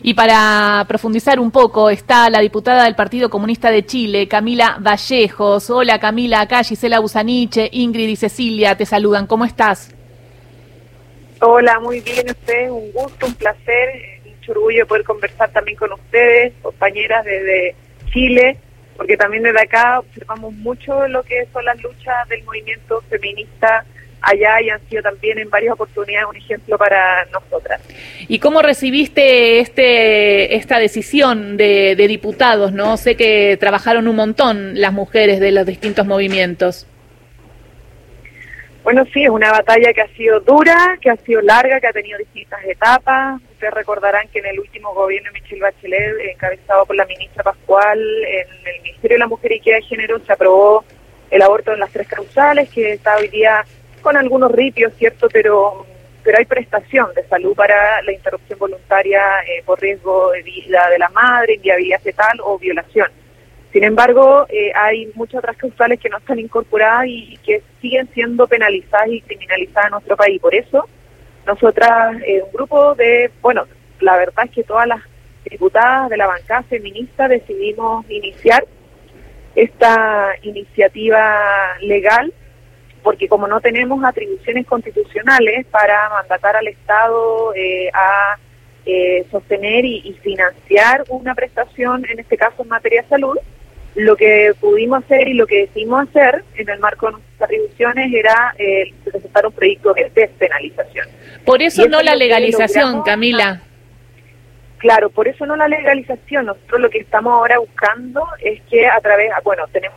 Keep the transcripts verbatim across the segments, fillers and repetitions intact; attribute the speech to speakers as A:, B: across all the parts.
A: Y para profundizar un poco, está la diputada del Partido Comunista de Chile, Camila Vallejos. Hola Camila, acá Gisela Busaniche, Ingrid y Cecilia te saludan. ¿Cómo estás?
B: Hola, muy bien usted, un gusto, un placer, mucho orgullo poder conversar también con ustedes, compañeras desde Chile, porque también desde acá observamos mucho lo que son las luchas del movimiento feminista allá y han sido también en varias oportunidades un ejemplo para nosotras.
A: ¿Y cómo recibiste este esta decisión de, de diputados, no? Sé que trabajaron un montón las mujeres de los distintos movimientos.
B: Bueno, sí, es una batalla que ha sido dura, que ha sido larga, que ha tenido distintas etapas. Ustedes recordarán que en el último gobierno de Michelle Bachelet, encabezado por la ministra Pascual, en el Ministerio de la Mujer y Equidad de Género se aprobó el aborto en las tres causales, que está hoy día con algunos ripios, ¿cierto? Pero pero hay prestación de salud para la interrupción voluntaria eh, por riesgo de vida de la madre, inviabilidad fetal o violación. Sin embargo, eh, hay muchas otras causales que no están incorporadas y que siguen siendo penalizadas y criminalizadas en nuestro país. Por eso, nosotras, eh, un grupo de, bueno, la verdad es que todas las diputadas de la bancada feminista decidimos iniciar esta iniciativa legal, porque como no tenemos atribuciones constitucionales para mandatar al Estado eh, a eh, sostener y, y financiar una prestación, en este caso en materia de salud, lo que pudimos hacer y lo que decidimos hacer en el marco de nuestras atribuciones era eh, presentar un proyecto de despenalización.
A: Por eso no la legalización, Camila.
B: Claro, por eso no la legalización. Nosotros lo que estamos ahora buscando es que a través, bueno, tenemos...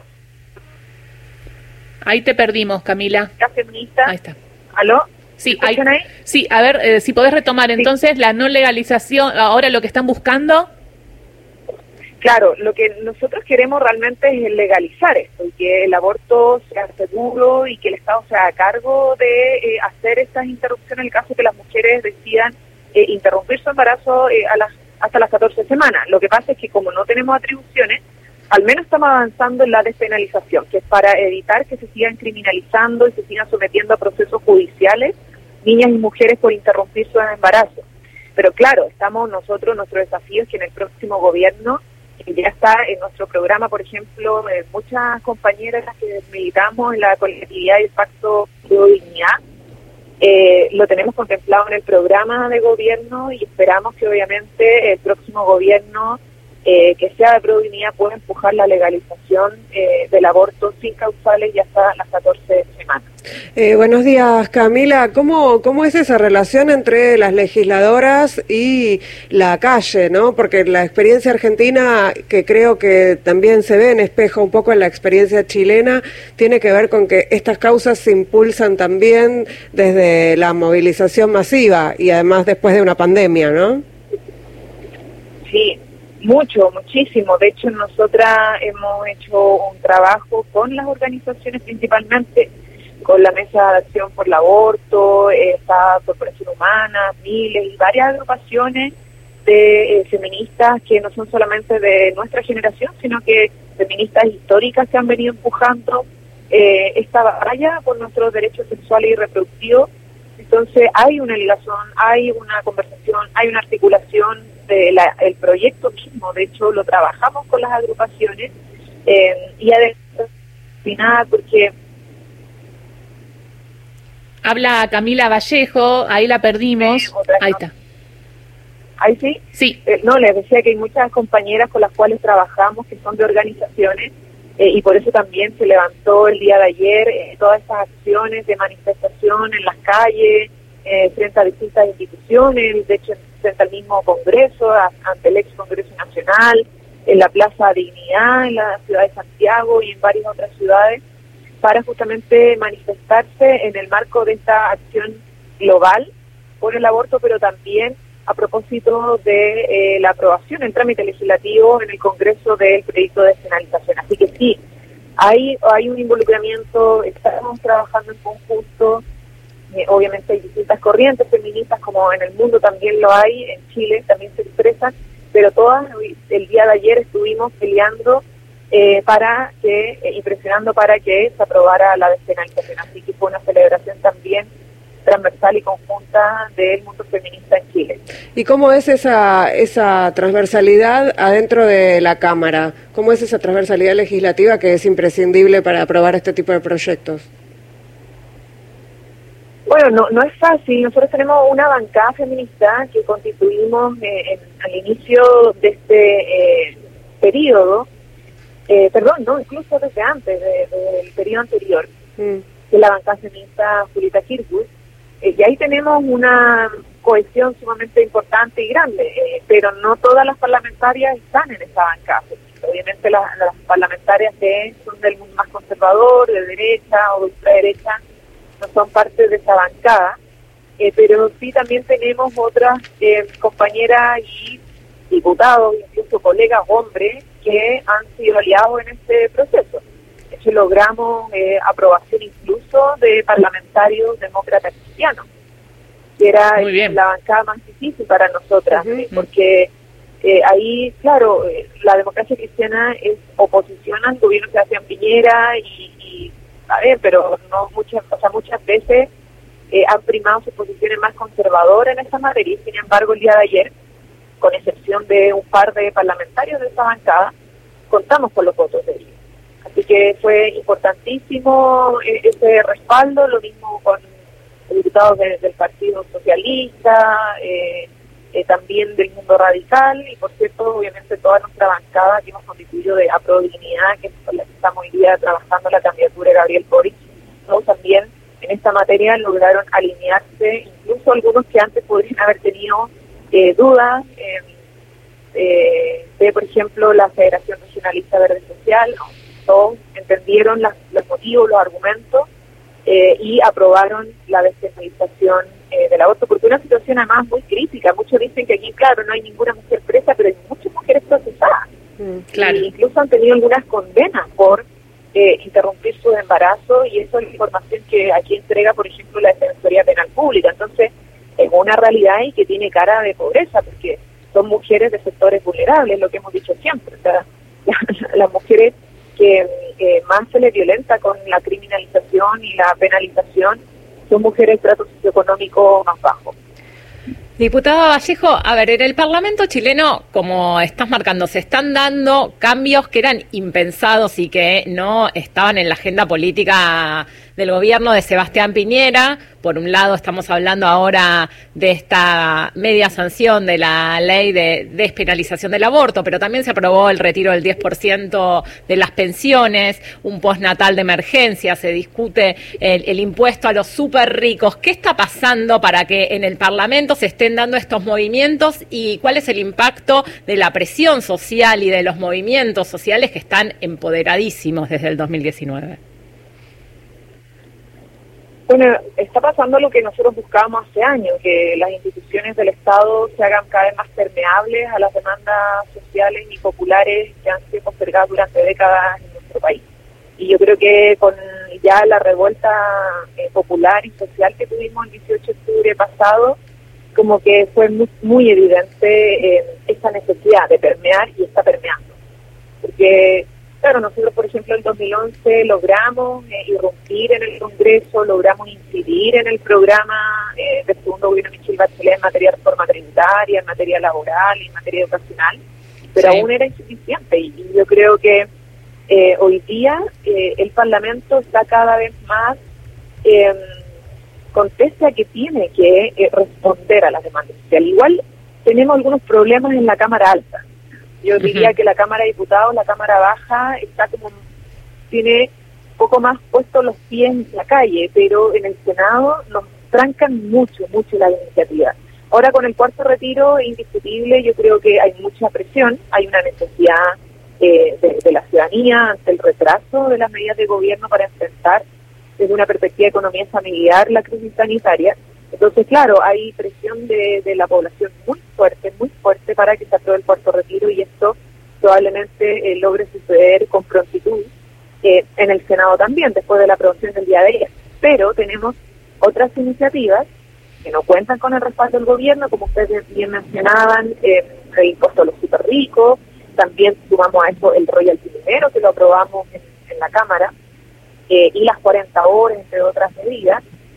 A: Ahí te perdimos, Camila.
B: Feminista.
A: Ahí está.
B: ¿Aló?
A: Sí, ahí, ahí? Sí, a ver, eh, si podés retomar sí. Entonces la no legalización, ahora lo que están buscando...
B: Claro, lo que nosotros queremos realmente es legalizar esto y que el aborto sea seguro y que el Estado se haga cargo de eh, hacer estas interrupciones en el caso que las mujeres decidan eh, interrumpir su embarazo eh, a las, hasta las catorce semanas. Lo que pasa es que como no tenemos atribuciones, al menos estamos avanzando en la despenalización, que es para evitar que se sigan criminalizando y se sigan sometiendo a procesos judiciales niñas y mujeres por interrumpir su embarazo. Pero claro, estamos nosotros, nuestro desafío es que en el próximo gobierno ya está en nuestro programa, por ejemplo, eh, muchas compañeras que militamos en la colectividad y el pacto de dignidad, eh, lo tenemos contemplado en el programa de gobierno y esperamos que obviamente el próximo gobierno eh, que sea de Prodignidad pueda empujar la legalización eh, del aborto sin causales y hasta las catorce semanas.
C: Eh, buenos días, Camila. ¿Cómo, ¿Cómo es esa relación entre las legisladoras y la calle, no? Porque la experiencia argentina, que creo que también se ve en espejo un poco en la experiencia chilena, tiene que ver con que estas causas se impulsan también desde la movilización masiva y además después de una pandemia, ¿no?
B: Sí, mucho, muchísimo. De hecho, nosotras hemos hecho un trabajo con las organizaciones principalmente, con la Mesa de Acción por el Aborto, esta Corporación Humana, Miles y varias agrupaciones de eh, feministas que no son solamente de nuestra generación, sino que feministas históricas que han venido empujando eh, esta batalla por nuestros derechos sexuales y reproductivos. Entonces hay una ligación, hay una conversación, hay una articulación del de proyecto mismo. De hecho, lo trabajamos con las agrupaciones eh, y además, porque...
A: Habla Camila Vallejo, ahí la perdimos. Ahí está.
B: ¿Ahí sí?
A: Sí.
B: Eh, no, les decía que hay muchas compañeras con las cuales trabajamos que son de organizaciones eh, y por eso también se levantó el día de ayer eh, todas estas acciones de manifestación en las calles, eh, frente a distintas instituciones, de hecho frente al mismo Congreso, a, ante el ex Congreso Nacional, en la Plaza Dignidad, en la ciudad de Santiago y en varias otras ciudades, para justamente manifestarse en el marco de esta acción global por el aborto, pero también a propósito de eh, la aprobación, el trámite legislativo en el Congreso del proyecto de despenalización. Así que sí, hay, hay un involucramiento, estamos trabajando en conjunto, eh, obviamente hay distintas corrientes feministas, como en el mundo también lo hay, en Chile también se expresan, pero todas, el día de ayer estuvimos peleando Eh, para que, eh, y presionando para que se aprobara la despenalización. Así que fue una celebración también transversal y conjunta del mundo feminista en Chile.
C: ¿Y cómo es esa esa transversalidad adentro de la Cámara? ¿Cómo es esa transversalidad legislativa que es imprescindible para aprobar este tipo de proyectos?
B: Bueno, no no es fácil. Nosotros tenemos una bancada feminista que constituimos eh, en, al inicio de este eh, periodo, eh, perdón, no, incluso desde antes de, de, del periodo anterior, mm. que es la bancada feminista Julieta Kirchhoff, eh, y ahí tenemos una cohesión sumamente importante y grande, eh, pero no todas las parlamentarias están en esa bancada. Obviamente las, las parlamentarias que son del mundo más conservador, de derecha o de ultraderecha, no son parte de esa bancada, eh, pero sí también tenemos otras eh, compañeras y diputados, incluso colegas hombres, que han sido aliados en este proceso. De hecho, logramos eh, aprobación incluso de parlamentarios demócratas cristianos, que era la bancada más difícil para nosotras, uh-huh. eh, porque eh, ahí, claro, eh, la democracia cristiana es oposición al gobierno de Sebastián Piñera y, y a ver, pero no muchas, o sea, muchas veces eh, han primado sus posiciones más conservadoras en esta materia. Sin embargo, el día de ayer, con excepción de un par de parlamentarios de esa bancada, contamos con los votos de ellos. Así que fue importantísimo eh, ese respaldo, lo mismo con diputados de, del Partido Socialista, eh, eh, también del Mundo Radical, y por cierto, obviamente toda nuestra bancada que hemos constituido de Aprodignidad, que es con la que estamos hoy día trabajando la candidatura de Gabriel Boric, todos también en esta materia lograron alinearse, incluso algunos que antes podrían haber tenido eh, dudas, eh, eh, de por ejemplo la Federación Regionalista Verde Social, ¿no? Todos entendieron las, los motivos, los argumentos, eh, y aprobaron la despenalización eh, del aborto, porque una situación además muy crítica. Muchos dicen que aquí, claro, no hay ninguna mujer presa, pero hay muchas mujeres procesadas. Mm, claro. Y incluso han tenido algunas condenas por eh, interrumpir sus embarazos, y eso es la información que aquí entrega, por ejemplo, la Defensoría Penal Pública. Entonces, es una realidad y que tiene cara de pobreza, porque son mujeres de sectores vulnerables, lo que hemos dicho siempre. O sea, las mujeres que eh, más se les violenta con la criminalización y la penalización son mujeres de trato socioeconómico más bajo.
D: Diputada Vallejo, a ver, en el Parlamento chileno, como estás marcando, se están dando cambios que eran impensados y que no estaban en la agenda política del gobierno de Sebastián Piñera. Por un lado, estamos hablando ahora de esta media sanción de la ley de despenalización del aborto, pero también se aprobó el retiro del diez por ciento de las pensiones, un postnatal de emergencia, se discute el, el impuesto a los súper ricos. ¿Qué está pasando para que en el Parlamento se estén dando estos movimientos y cuál es el impacto de la presión social y de los movimientos sociales que están empoderadísimos desde el dos mil diecinueve?
B: Bueno, está pasando lo que nosotros buscábamos hace años, que las instituciones del Estado se hagan cada vez más permeables a las demandas sociales y populares que han sido postergadas durante décadas en nuestro país. Y yo creo que con ya la revuelta eh, popular y social que tuvimos el dieciocho de octubre pasado, como que fue muy, muy evidente eh, esta necesidad de permear, y está permeando. Porque, claro, nosotros, por ejemplo, en dos mil once logramos eh, irrumpir en el Congreso, logramos incidir en el programa eh, del segundo gobierno de Michelle Bachelet en materia de reforma tributaria, en materia laboral y en materia educacional, pero sí, aún era insuficiente. Y, y yo creo que eh, hoy día eh, el Parlamento está cada vez más eh, contesta que tiene que eh, responder a las demandas sociales. Igual tenemos algunos problemas en la Cámara Alta. Yo diría uh-huh. que la Cámara de Diputados, la Cámara Baja, está como, tiene un poco más puestos los pies en la calle, pero en el Senado nos trancan mucho, mucho las iniciativas. Ahora con el cuarto retiro, indiscutible, yo creo que hay mucha presión, hay una necesidad eh, de, de la ciudadanía ante el retraso de las medidas de gobierno para enfrentar desde una perspectiva de economía familiar la crisis sanitaria. Entonces, claro, hay presión de, de la población muy fuerte, muy fuerte para que se apruebe el cuarto retiro, y esto probablemente eh, logre suceder con prontitud eh, en el Senado también, después de la aprobación del día de ayer. Pero tenemos otras iniciativas que no cuentan con el respaldo del gobierno, como ustedes bien mencionaban, eh, el impuesto a los super ricos, también sumamos a eso el royalty minero, que lo aprobamos en, en la Cámara, eh, y las cuarenta horas, entre otras medidas,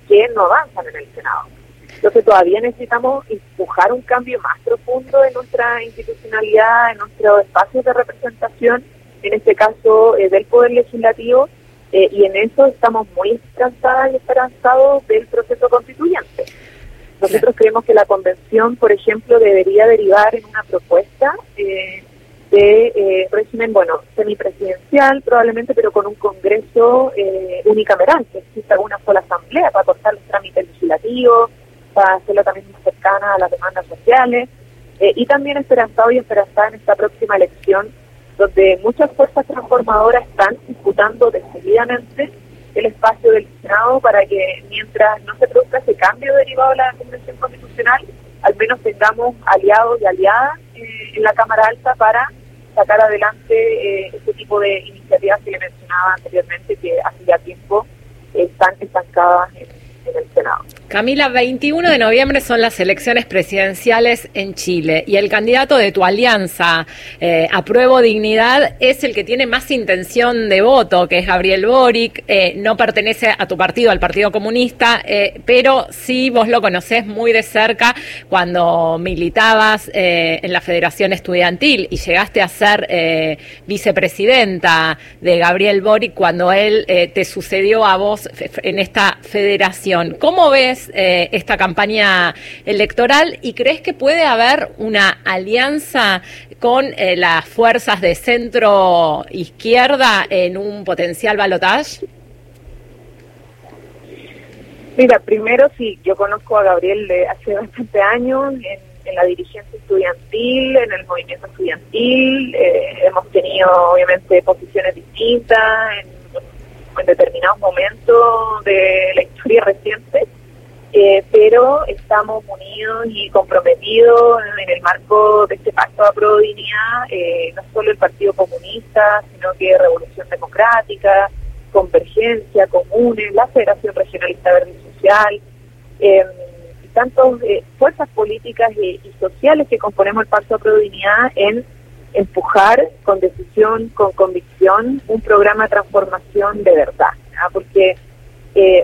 B: que no avanzan en el Senado. Entonces todavía necesitamos empujar un cambio más profundo en nuestra institucionalidad, en nuestros espacios de representación, en este caso eh, del Poder Legislativo, eh, y en eso estamos muy esperanzadas y esperanzados del proceso constituyente. Nosotros creemos que la convención, por ejemplo, debería derivar en una propuesta eh, de eh, régimen, bueno, semipresidencial probablemente, pero con un congreso eh, unicameral, que exista una sola asamblea para cortar los trámites legislativos, para hacerlo también más cercana a las demandas sociales, eh, y también esperanzado y esperanzada en esta próxima elección, donde muchas fuerzas transformadoras están disputando decididamente el espacio del Senado para que mientras no se produzca ese cambio derivado de la Convención Constitucional, al menos tengamos aliados y aliadas eh, en la Cámara Alta para sacar adelante eh, este tipo de iniciativas que le mencionaba anteriormente, que hace ya tiempo eh, están estancadas en, en el Senado.
D: Camila, veintiuno de noviembre son las elecciones presidenciales en Chile y el candidato de tu alianza, eh, Apruebo Dignidad, es el que tiene más intención de voto, que es Gabriel Boric. Eh, no pertenece a tu partido, al Partido Comunista, eh, pero sí vos lo conocés muy de cerca cuando militabas eh, en la Federación Estudiantil y llegaste a ser eh, vicepresidenta de Gabriel Boric cuando él eh, te sucedió a vos en esta federación. ¿Cómo ves Eh, esta campaña electoral y crees que puede haber una alianza con eh, las fuerzas de centro izquierda en un potencial balotaje?
B: Mira, primero sí, yo conozco a Gabriel de hace bastante años en, en la dirigencia estudiantil, en el movimiento estudiantil, eh, hemos tenido obviamente posiciones distintas en, en determinados momentos de la historia reciente. Eh, pero estamos unidos y comprometidos en el marco de este pacto de Apruebo Dignidad, eh, no solo el Partido Comunista, sino que Revolución Democrática, Convergencia, Comunes, la Federación Regionalista Verde y Social, eh, y tantas eh, fuerzas políticas y, y sociales que componemos el pacto de Apruebo Dignidad en empujar con decisión, con convicción, un programa de transformación de verdad, ¿no? Porque eh,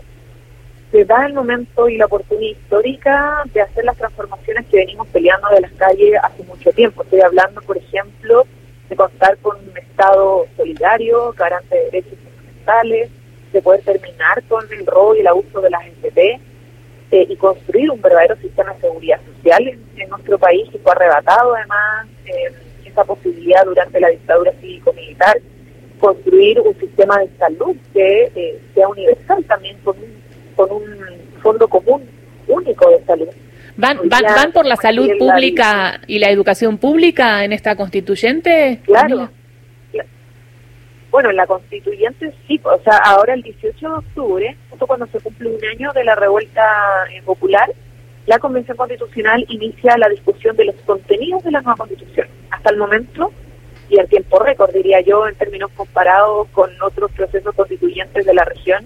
B: se da el momento y la oportunidad histórica de hacer las transformaciones que venimos peleando de las calles hace mucho tiempo. Estoy hablando, por ejemplo, de contar con un Estado solidario, garante de derechos fundamentales, de poder terminar con el robo y el abuso de las F P eh, y construir un verdadero sistema de seguridad social en, en nuestro país, que fue arrebatado además eh, esa posibilidad durante la dictadura cívico-militar, construir un sistema de salud que eh, sea universal también con un con un fondo común único de salud.
A: ¿Van, van, van por la salud pública y la educación pública en esta constituyente?
B: Claro. Camila. Bueno, en la constituyente sí, o sea, ahora el dieciocho de octubre, justo cuando se cumple un año de la revuelta eh, popular, la Convención Constitucional inicia la discusión de los contenidos de la nueva Constitución. Hasta el momento, y en tiempo récord, diría yo, en términos comparados con otros procesos constituyentes de la región,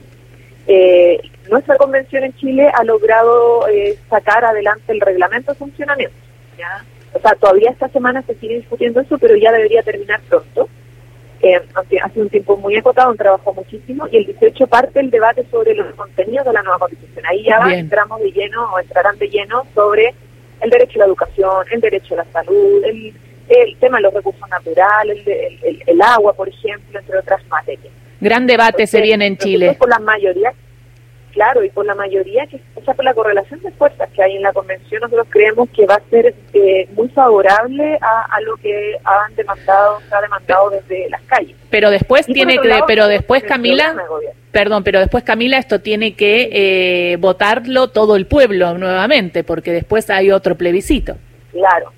B: Eh, nuestra convención en Chile ha logrado eh, sacar adelante el reglamento de funcionamiento, ¿ya? O sea, todavía esta semana se sigue discutiendo eso, pero ya debería terminar pronto. Eh, aunque hace un tiempo muy acotado, un trabajo muchísimo, y el dieciocho parte el debate sobre los contenidos de la nueva Constitución. Ahí ya va, entramos de lleno, o entrarán de lleno, sobre el derecho a la educación, el derecho a la salud, el, el tema de los recursos naturales, el, el, el agua, por ejemplo, entre otras materias.
A: Gran debate Entonces, se viene en Chile.
B: Por la mayoría, claro, y por la mayoría, que o sea, por la correlación de fuerzas que hay en la convención, nosotros creemos que va a ser eh, muy favorable a, a lo que han demandado, se ha demandado desde las calles.
A: Pero después
B: y
A: tiene que,
B: lado,
A: pero después Camila, perdón, pero después Camila, esto tiene que eh, votarlo todo el pueblo nuevamente, porque después hay otro plebiscito.
B: Claro.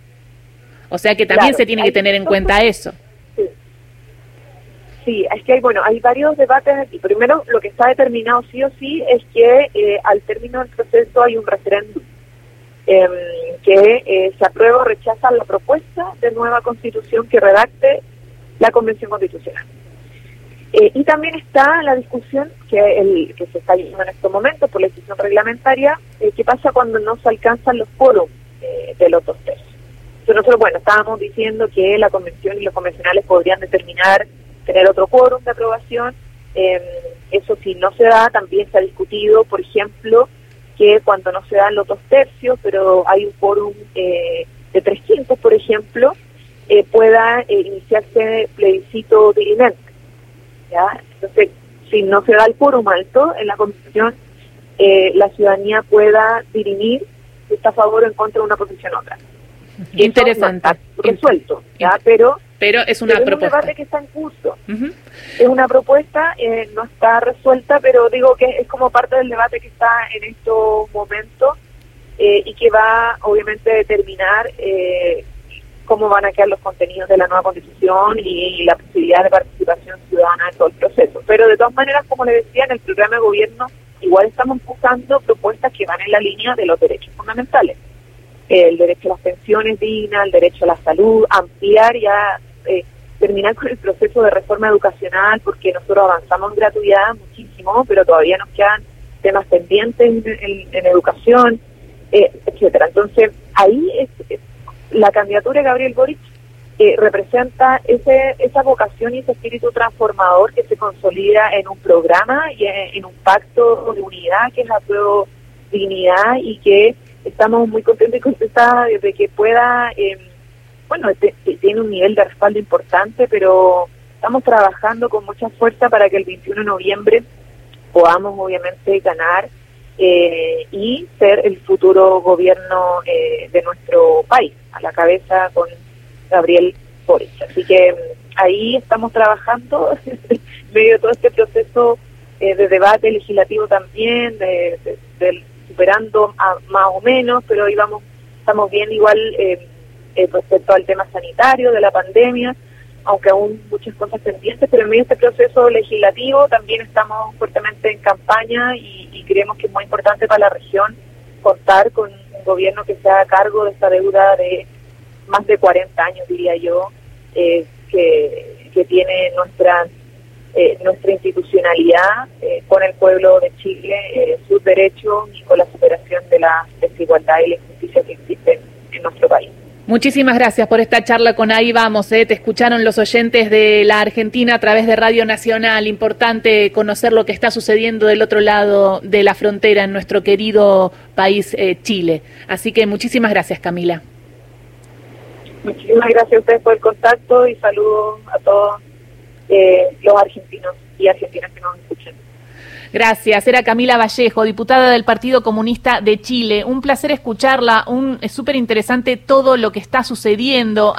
A: O sea que también
B: claro,
A: se tiene que tener en cuenta eso.
B: Sí, es que hay, bueno, hay varios debates aquí. Primero, lo que está determinado sí o sí es que eh, al término del proceso hay un referéndum eh, que eh, se aprueba o rechaza la propuesta de nueva constitución que redacte la Convención Constitucional. Eh, y también está la discusión que el que se está llevando en estos momentos por la decisión reglamentaria, eh, qué pasa cuando no se alcanzan los quórums eh, de los dos tercios. Entonces nosotros, bueno, estábamos diciendo que la Convención y los convencionales podrían determinar tener otro quórum de aprobación, Eh, eso si no se da, también se ha discutido, por ejemplo, que cuando no se dan los dos tercios, pero hay un quórum eh, de tres quintos, por ejemplo, eh, pueda eh, iniciarse plebiscito dirimente. ¿Ya? Entonces, si no se da el quórum alto en la Constitución, eh, la ciudadanía pueda dirimir si está a favor o en contra de una posición u otra.
A: Interesante.
B: No está resuelto, ¿ya? Pero,
A: pero es una
B: pero
A: propuesta.
B: Es un debate que está en curso.
A: Uh-huh.
B: Es una propuesta, eh, no está resuelta, pero digo que es como parte del debate que está en estos momentos eh, y que va, obviamente, a determinar eh, cómo van a quedar los contenidos de la nueva Constitución y, y la posibilidad de participación ciudadana en todo el proceso. Pero de todas maneras, como le decía, en el programa de gobierno igual estamos buscando propuestas que van en la línea de los derechos fundamentales. El derecho a las pensiones dignas, el derecho a la salud, ampliar ya, eh, terminar con el proceso de reforma educacional, porque nosotros avanzamos en gratuidad muchísimo, pero todavía nos quedan temas pendientes en, en, en educación, eh, etcétera. Entonces, ahí es, es, la candidatura de Gabriel Boric eh, representa ese esa vocación y ese espíritu transformador que se consolida en un programa y en, en un pacto de unidad que es la Apruebo Dignidad, y que estamos muy contentos y contentas de que pueda, eh, bueno, te, te, tiene un nivel de respaldo importante, pero estamos trabajando con mucha fuerza para que el veintiuno de noviembre podamos obviamente ganar eh, y ser el futuro gobierno eh, de nuestro país, a la cabeza con Gabriel Boric. Así que ahí estamos trabajando en medio de todo este proceso eh, de debate legislativo también, de, de, del superando a, más o menos, pero ahí vamos, estamos bien igual eh, eh, respecto al tema sanitario de la pandemia, aunque aún muchas cosas pendientes, pero en medio de este proceso legislativo también estamos fuertemente en campaña y, y creemos que es muy importante para la región contar con un gobierno que se haga cargo de esta deuda de más de cuarenta años, diría yo, eh, que, que tiene nuestra Eh, nuestra institucionalidad eh, con el pueblo de Chile, eh, sus derechos y con la superación de la desigualdad y la injusticia que existen en nuestro país.
A: Muchísimas gracias por esta charla con Ahí Vamos. Eh. Te escucharon los oyentes de la Argentina a través de Radio Nacional. Importante conocer lo que está sucediendo del otro lado de la frontera en nuestro querido país eh, Chile. Así que muchísimas gracias, Camila.
B: Muchísimas gracias a ustedes por el contacto y saludos a todos Eh, los argentinos y argentinas que nos escuchan.
A: Gracias. Era Camila Vallejo, diputada del Partido Comunista de Chile. Un placer escucharla. Un, es súper interesante todo lo que está sucediendo.